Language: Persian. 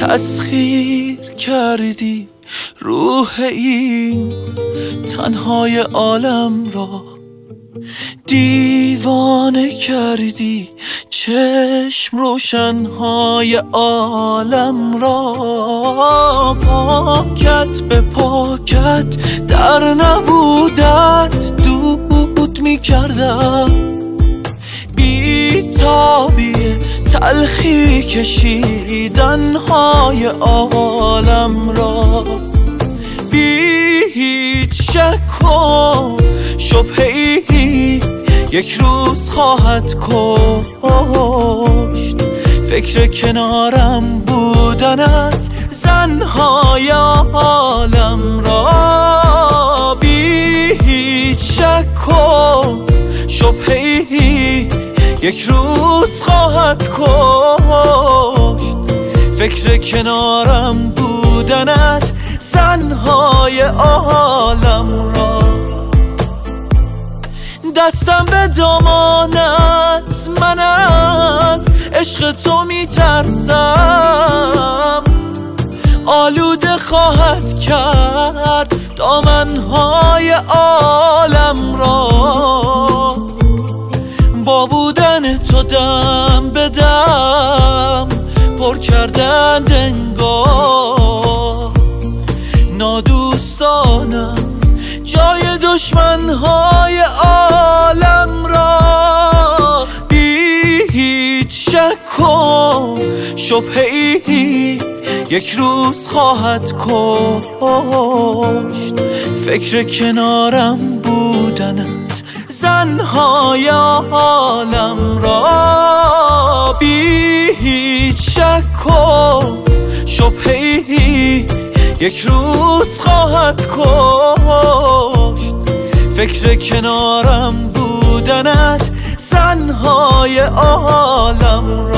تسخیر کردی روح این تنهای عالم را، دیوانه کردی چشم روشنهای عالم را. پاکت به پاکت در نبودت دود می کردم، بی تابی تلخی کشیدنهای عالم را. بی هیچ شک و شبهه‌ای یک روز خواهد کشت فکر کنارم بودنت زنهای عالم را. بی هیچ شک و شبهه‌ای یک روز خواهد کشت فکر کنارم بودنت زنهای عالم را. دستم به دامانت، من از عشق تو میترسم، آلوده خواهد کرد دامنهای عالم را. با بودن تو دم به دم پر کردند انگار، نادوستانم جای دشمنهای عالم را. بی هیچ شک و شبهه‌ای یک روز خواهد کشت فکر کنارم بودنت زنهای عالم را. بی هیچ شک و شبهه‌ای یک روز خواهد کشت فکر کنارم بودنت زنهای عالم را.